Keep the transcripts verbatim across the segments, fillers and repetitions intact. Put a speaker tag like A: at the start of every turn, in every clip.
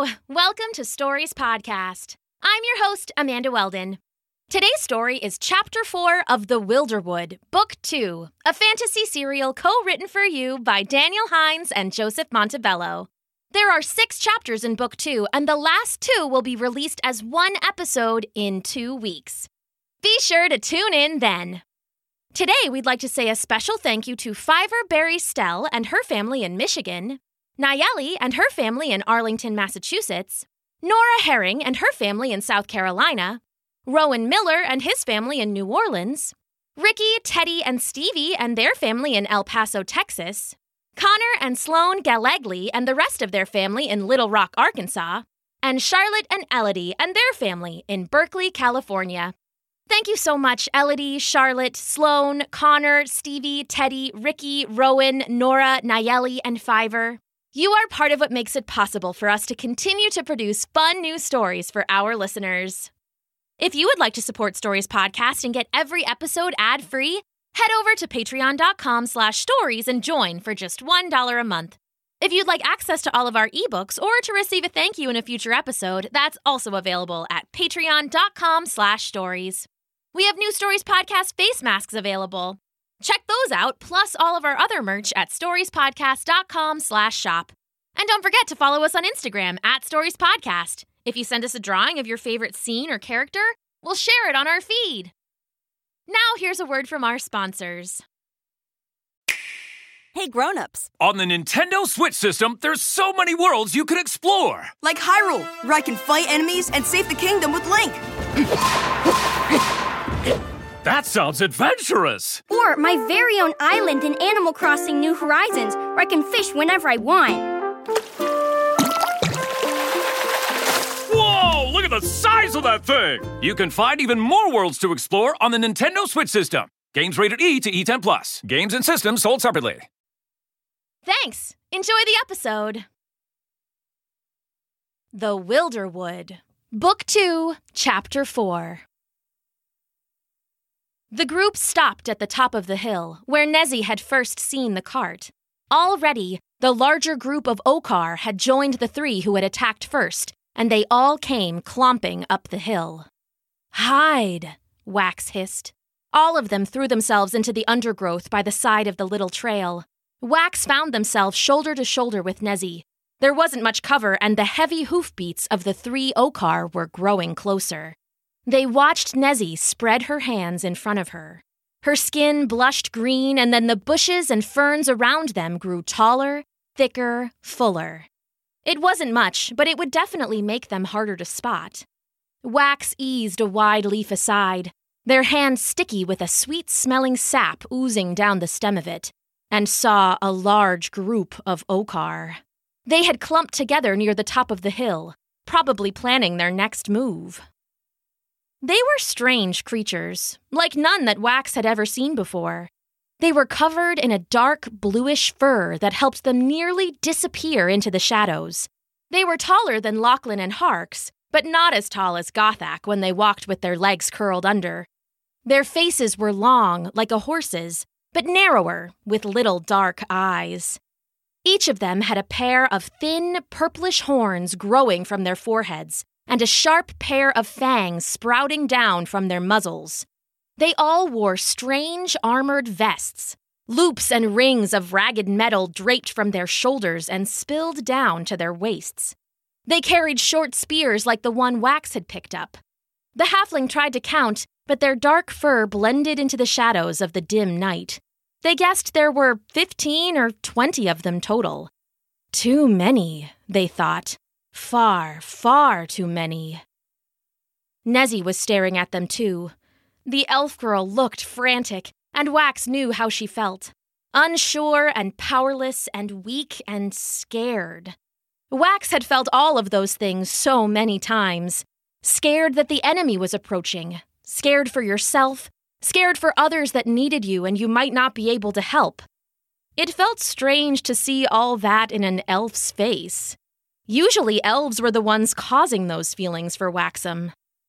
A: Hello! Welcome to Stories Podcast. I'm your host, Amanda Weldon. Today's story is Chapter four of The Wilderwood, Book two, a fantasy serial co-written for you by Daniel Hines and Joseph Montebello. There are six chapters in Book two, and the last two will be released as one episode in two weeks. Be sure to tune in then. Today, we'd like to say a special thank you to Fiver Barry Stell and her family in Michigan, Nayeli and her family in Arlington, Massachusetts, Nora Herring and her family in South Carolina, Rowan Miller and his family in New Orleans, Ricky, Teddy, and Stevie and their family in El Paso, Texas, Connor and Sloan Gallegly and the rest of their family in Little Rock, Arkansas, and Charlotte and Elodie and their family in Berkeley, California. Thank you so much, Elodie, Charlotte, Sloan, Connor, Stevie, Teddy, Ricky, Rowan, Nora, Nayeli, and Fiver. You are part of what makes it possible for us to continue to produce fun new stories for our listeners. If you would like to support Stories Podcast and get every episode ad-free, head over to patreon.com slash stories and join for just one dollar a month. If you'd like access to all of our ebooks or to receive a thank you in a future episode, that's also available at patreon.com slash stories. We have new Stories Podcast face masks available. Check those out, plus all of our other merch at storiespodcast.com slash shop. And don't forget to follow us on Instagram at Stories Podcast. If you send us a drawing of your favorite scene or character, we'll share it on our feed. Now here's a word from our sponsors.
B: Hey grown-ups.
C: On the Nintendo Switch system, there's so many worlds you could explore.
B: Like Hyrule, where I can fight enemies and save the kingdom with Link.
C: That sounds adventurous!
D: Or my very own island in Animal Crossing New Horizons, where I can fish whenever I want.
C: Whoa! Look at the size of that thing! You can find even more worlds to explore on the Nintendo Switch system. Games rated E to E ten plus. Games and systems sold separately.
A: Thanks! Enjoy the episode! The Wilderwood, Book two, Chapter four. The group stopped at the top of the hill, where Nezzy had first seen the cart. Already, the larger group of Okar had joined the three who had attacked first, and they all came clomping up the hill. "Hide," Wax hissed. All of them threw themselves into the undergrowth by the side of the little trail. Wax found themselves shoulder to shoulder with Nezzy. There wasn't much cover, and the heavy hoofbeats of the three Okar were growing closer. They watched Nezzy spread her hands in front of her. Her skin blushed green, and then the bushes and ferns around them grew taller, thicker, fuller. It wasn't much, but it would definitely make them harder to spot. Wax eased a wide leaf aside, their hand sticky with a sweet-smelling sap oozing down the stem of it, and saw a large group of Okar. They had clumped together near the top of the hill, probably planning their next move. They were strange creatures, like none that Wax had ever seen before. They were covered in a dark bluish fur that helped them nearly disappear into the shadows. They were taller than Lachlan and Harks, but not as tall as Gothak when they walked with their legs curled under. Their faces were long, like a horse's, but narrower, with little dark eyes. Each of them had a pair of thin, purplish horns growing from their foreheads, and a sharp pair of fangs sprouting down from their muzzles. They all wore strange armored vests, loops and rings of ragged metal draped from their shoulders and spilled down to their waists. They carried short spears like the one Wax had picked up. The halfling tried to count, but their dark fur blended into the shadows of the dim night. They guessed there were fifteen or twenty of them total. Too many, they thought. Far, far too many. Nezzy was staring at them too. The elf girl looked frantic, and Wax knew how she felt. Unsure and powerless and weak and scared. Wax had felt all of those things so many times. Scared that the enemy was approaching. Scared for yourself. Scared for others that needed you and you might not be able to help. It felt strange to see all that in an elf's face. Usually elves were the ones causing those feelings for Waxham.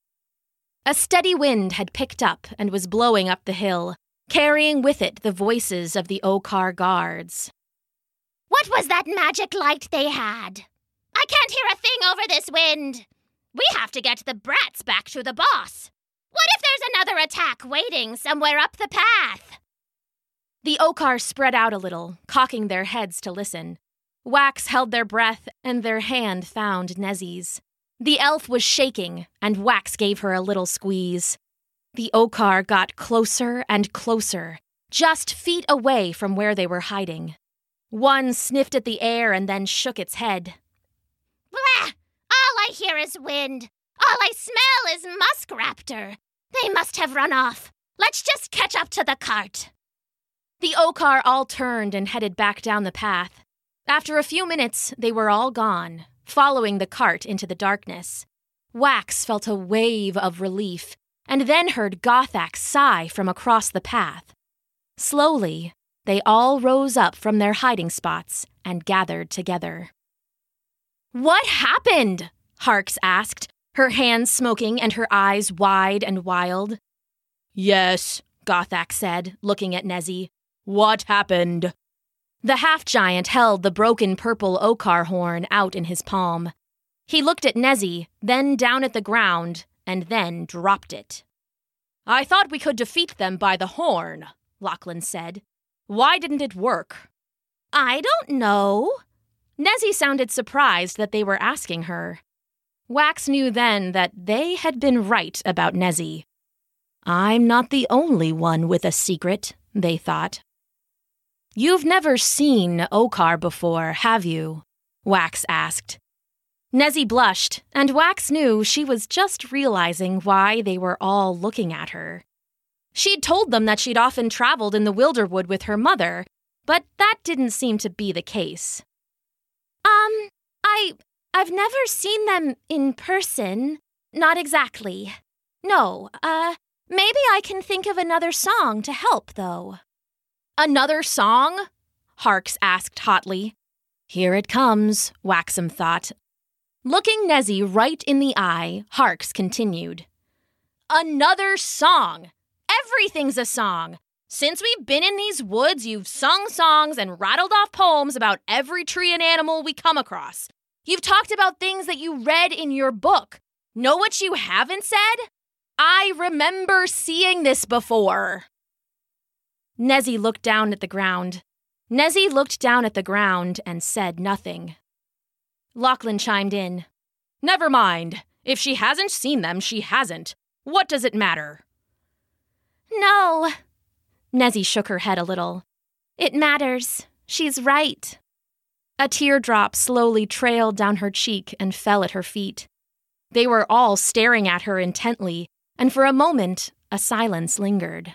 A: A steady wind had picked up and was blowing up the hill, carrying with it the voices of the Okar guards.
E: What was that magic light they had? I can't hear a thing over this wind. We have to get the brats back to the boss. What if there's another attack waiting somewhere up the path?
A: The Okar spread out a little, cocking their heads to listen. Wax held their breath, and their hand found Nezzy's. The elf was shaking, and Wax gave her a little squeeze. The Okar got closer and closer, just feet away from where they were hiding. One sniffed at the air and then shook its head.
E: Blah! All I hear is wind. All I smell is muskraptor. They must have run off. Let's just catch up to the cart.
A: The Okar all turned and headed back down the path. After a few minutes, they were all gone, following the cart into the darkness. Wax felt a wave of relief, and then heard Gothak sigh from across the path. Slowly, they all rose up from their hiding spots and gathered together. "What happened?" Harks asked, her hands smoking and her eyes wide and wild. "Yes," Gothak said, looking at Nezzy. "What happened?" The half-giant held the broken purple Okar horn out in his palm. He looked at Nezzy, then down at the ground, and then dropped it. "I thought we could defeat them by the horn," Lachlan said. "Why didn't it work?" "I don't know." Nezzy sounded surprised that they were asking her. Wax knew then that they had been right about Nezzy. "I'm not the only one with a secret," they thought. "You've never seen Okar before, have you?" Wax asked. Nezzy blushed, and Wax knew she was just realizing why they were all looking at her. She'd told them that she'd often traveled in the Wilderwood with her mother, but that didn't seem to be the case. Um, I, I've never seen them in person. Not exactly. No, uh, maybe I can think of another song to help, though." "Another song?" Harks asked hotly. "Here it comes," Waxum thought. Looking Nezzy right in the eye, Harks continued. "Another song! Everything's a song! Since we've been in these woods, you've sung songs and rattled off poems about every tree and animal we come across. You've talked about things that you read in your book. Know what you haven't said? I remember seeing this before." Nezzy looked down at the ground. Nezzy looked down at the ground and said nothing. Lachlan chimed in. "Never mind. If she hasn't seen them, she hasn't. What does it matter?" "No." Nezzy shook her head a little. "It matters. She's right." A teardrop slowly trailed down her cheek and fell at her feet. They were all staring at her intently, and for a moment, a silence lingered.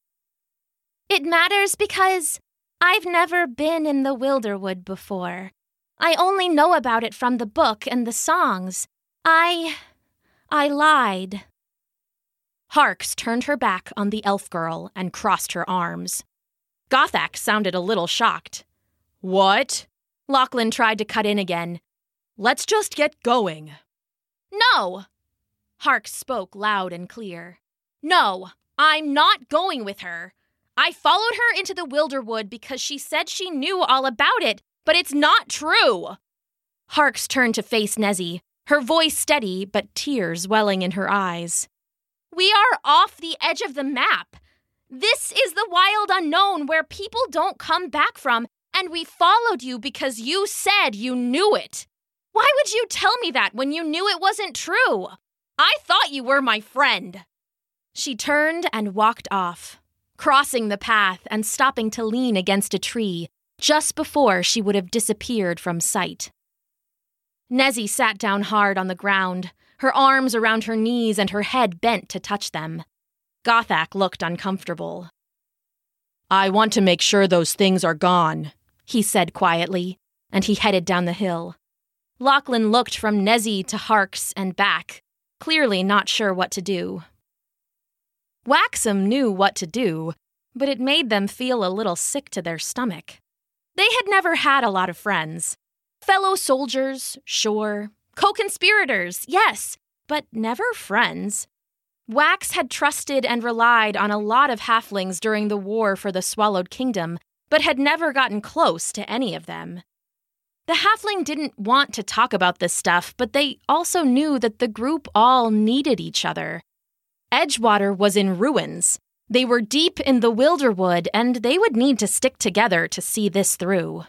A: "It matters because I've never been in the Wilderwood before. I only know about it from the book and the songs. I... I lied." Harks turned her back on the elf girl and crossed her arms. Gothak sounded a little shocked. "What?" Lachlan tried to cut in again. "Let's just get going." "No!" Harks spoke loud and clear. "No, I'm not going with her. I followed her into the Wilderwood because she said she knew all about it, but it's not true." Harks turned to face Nezzy, her voice steady but tears welling in her eyes. "We are off the edge of the map. This is the wild unknown where people don't come back from, and we followed you because you said you knew it. Why would you tell me that when you knew it wasn't true? I thought you were my friend." She turned and walked off, crossing the path and stopping to lean against a tree just before she would have disappeared from sight. Nezzy sat down hard on the ground, her arms around her knees and her head bent to touch them. Gothak looked uncomfortable. "I want to make sure those things are gone," he said quietly, and he headed down the hill. Lachlan looked from Nezzy to Harks and back, clearly not sure what to do. Waxum knew what to do, but it made them feel a little sick to their stomach. They had never had a lot of friends. Fellow soldiers, sure. Co-conspirators, yes, but never friends. Wax had trusted and relied on a lot of halflings during the war for the Swallowed Kingdom, but had never gotten close to any of them. The halfling didn't want to talk about this stuff, but they also knew that the group all needed each other. Edgewater was in ruins. They were deep in the Wilderwood, and they would need to stick together to see this through.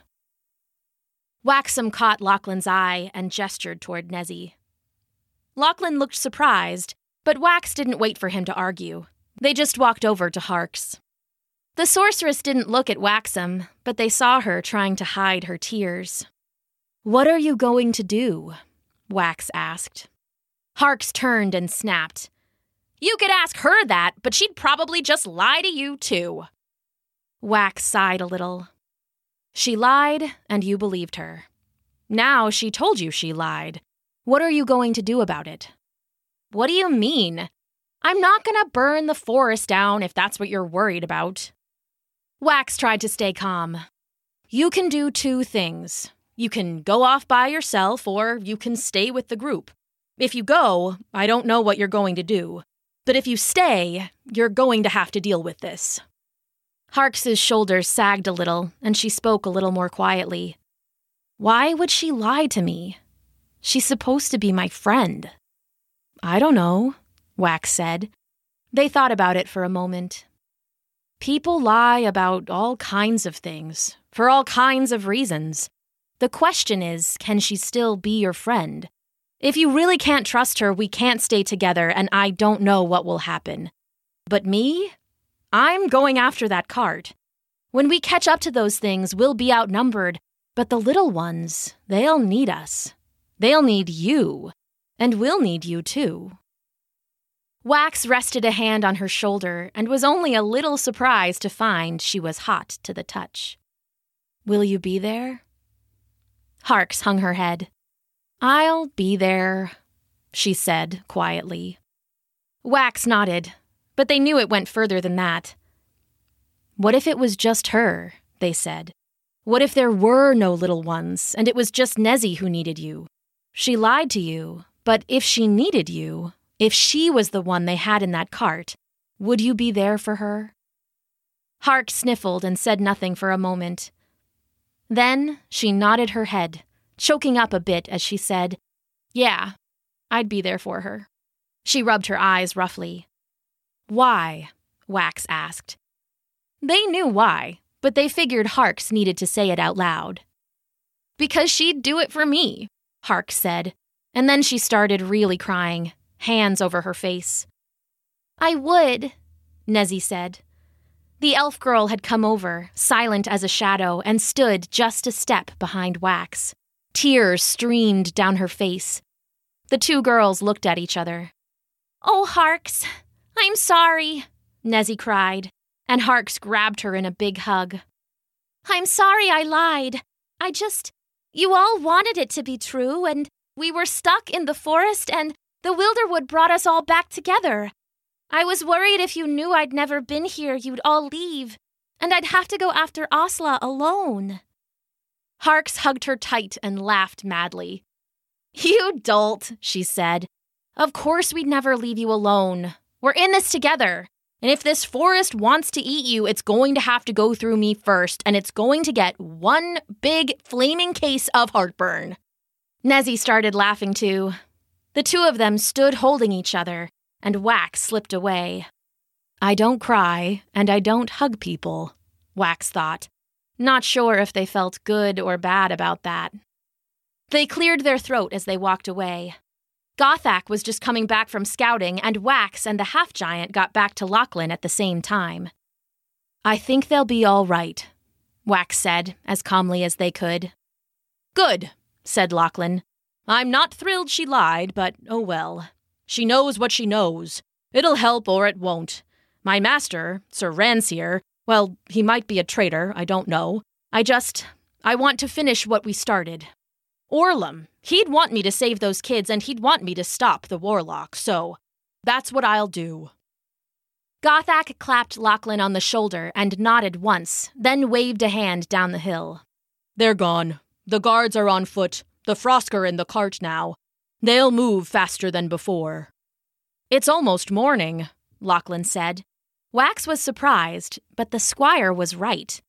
A: Waxham caught Lachlan's eye and gestured toward Nezzy. Lachlan looked surprised, but Wax didn't wait for him to argue. They just walked over to Hark's. The sorceress didn't look at Waxham, but they saw her trying to hide her tears. "What are you going to do?" Wax asked. Hark's turned and snapped. "You could ask her that, but she'd probably just lie to you, too." Wax sighed a little. "She lied, and you believed her. Now she told you she lied. What are you going to do about it?" "What do you mean? I'm not going to burn the forest down if that's what you're worried about." Wax tried to stay calm. "You can do two things. You can go off by yourself, or you can stay with the group. If you go, I don't know what you're going to do. But if you stay, you're going to have to deal with this." Hark's shoulders sagged a little, and she spoke a little more quietly. "Why would she lie to me? She's supposed to be my friend." "I don't know," Wax said. They thought about it for a moment. "People lie about all kinds of things, for all kinds of reasons. The question is, can she still be your friend? If you really can't trust her, we can't stay together, and I don't know what will happen. But me? I'm going after that cart. When we catch up to those things, we'll be outnumbered, but the little ones, they'll need us. They'll need you, and we'll need you too." Wax rested a hand on her shoulder and was only a little surprised to find she was hot to the touch. "Will you be there?" Hark's hung her head. "I'll be there," she said quietly. Wax nodded, but they knew it went further than that. "What if it was just her?" they said. "What if there were no little ones, and it was just Nezzy who needed you? She lied to you, but if she needed you, if she was the one they had in that cart, would you be there for her?" Hark sniffled and said nothing for a moment. Then she nodded her head, choking up a bit as she said, "Yeah, I'd be there for her." She rubbed her eyes roughly. "Why?" Wax asked. They knew why, but they figured Hark's needed to say it out loud. "Because she'd do it for me," Hark said, and then she started really crying, hands over her face. "I would," Nezzy said. The elf girl had come over, silent as a shadow, and stood just a step behind Wax. Tears streamed down her face. The two girls looked at each other. "Oh, Harks, I'm sorry," Nezzy cried, and Harks grabbed her in a big hug. "I'm sorry I lied. I just... You all wanted it to be true, and we were stuck in the forest, and the Wilderwood brought us all back together. I was worried if you knew I'd never been here, you'd all leave, and I'd have to go after Asla alone." Harks hugged her tight and laughed madly. "You dolt," she said. "Of course we'd never leave you alone. We're in this together, and if this forest wants to eat you, it's going to have to go through me first, and it's going to get one big flaming case of heartburn." Nezzy started laughing too. The two of them stood holding each other, and Wax slipped away. "I don't cry, and I don't hug people," Wax thought, not sure if they felt good or bad about that. They cleared their throat as they walked away. Gothak was just coming back from scouting, and Wax and the half-giant got back to Lachlan at the same time. "I think they'll be all right," Wax said, as calmly as they could. "Good," said Lachlan. "I'm not thrilled she lied, but oh well. She knows what she knows. It'll help or it won't. My master, Sir Ransier, well, he might be a traitor, I don't know. I just, I want to finish what we started. Orlum, he'd want me to save those kids and he'd want me to stop the warlock, so that's what I'll do." Gothak clapped Lachlan on the shoulder and nodded once, then waved a hand down the hill. "They're gone. The guards are on foot. The Frosker in the cart now. They'll move faster than before." "It's almost morning," Lachlan said. Wax was surprised, but the squire was right.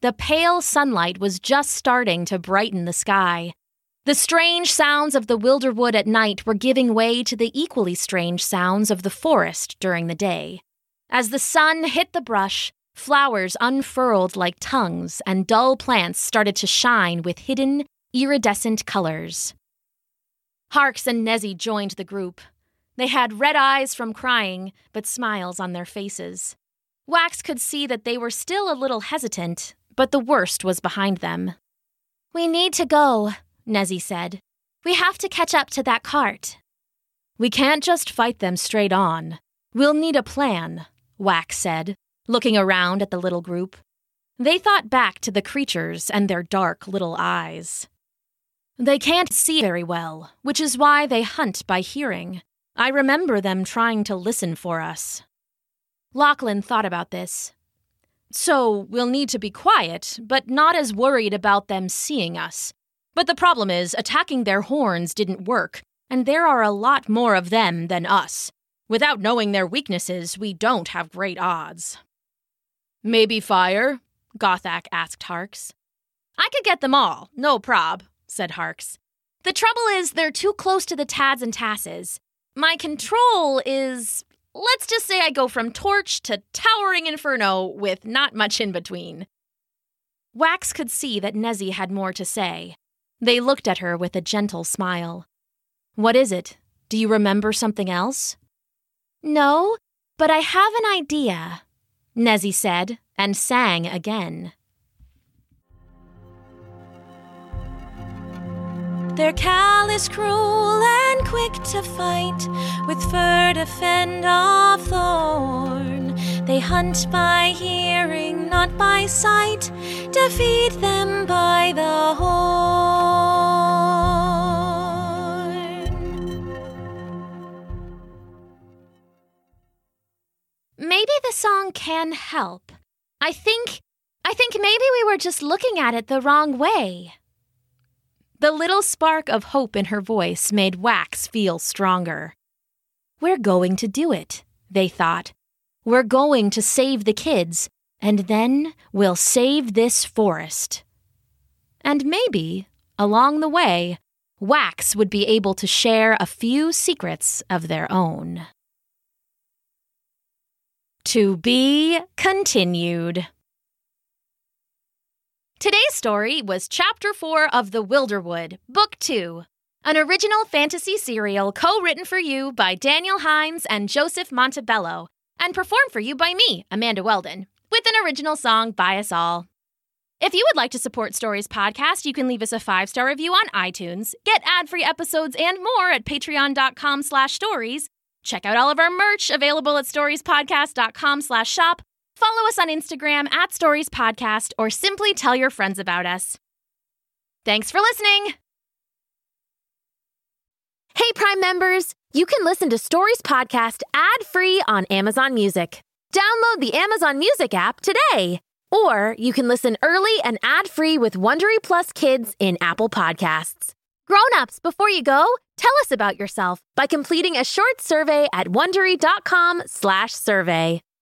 A: the pale sunlight was just starting to brighten the sky. The strange sounds of the Wilderwood at night were giving way to the equally strange sounds of the forest during the day. As the sun hit the brush, flowers unfurled like tongues and dull plants started to shine with hidden, iridescent colors. Harks and Nezzy joined the group. They had red eyes from crying, but smiles on their faces. Wax could see that they were still a little hesitant, but the worst was behind them. "We need to go," Nezzy said. "We have to catch up to that cart." "We can't just fight them straight on. We'll need a plan," Wax said, looking around at the little group. They thought back to the creatures and their dark little eyes. "They can't see very well, which is why they hunt by hearing. I remember them trying to listen for us." Lachlan thought about this. "So we'll need to be quiet, but not as worried about them seeing us. But the problem is, attacking their horns didn't work, and there are a lot more of them than us. Without knowing their weaknesses, we don't have great odds." "Maybe fire?" Gothak asked Harks. "I could get them all, no prob," said Harks. "The trouble is they're too close to the Tads and Tasses. My control is, let's just say I go from torch to towering inferno with not much in between." Wax could see that Nezzy had more to say. They looked at her with a gentle smile. "What is it? Do you remember something else?" "No, but I have an idea," Nezzy said, and sang again. "They're callous, cruel, and quick to fight, with fur to fend off thorn. They hunt by hearing, not by sight, defeat them by the horn." Maybe the song can help. I think, I think maybe we were just looking at it the wrong way. The little spark of hope in her voice made Wax feel stronger. "We're going to do it," they thought. "We're going to save the kids, and then we'll save this forest." And maybe, along the way, Wax would be able to share a few secrets of their own. To be continued. Today's story was Chapter four of The Wilderwood, Book two, an original fantasy serial co-written for you by Daniel Hines and Joseph Montebello, and performed for you by me, Amanda Weldon, with an original song by us all. If you would like to support Stories Podcast, you can leave us a five-star review on iTunes, get ad-free episodes and more at patreon.com slash stories, check out all of our merch available at storiespodcast.com slash shop, follow us on Instagram at Stories Podcast, or simply tell your friends about us. Thanks for listening! Hey, Prime members! You can listen to Stories Podcast ad-free on Amazon Music. Download the Amazon Music app today! Or you can listen early and ad-free with Wondery Plus Kids in Apple Podcasts. Grown-ups, before you go, tell us about yourself by completing a short survey at wondery.com slash survey.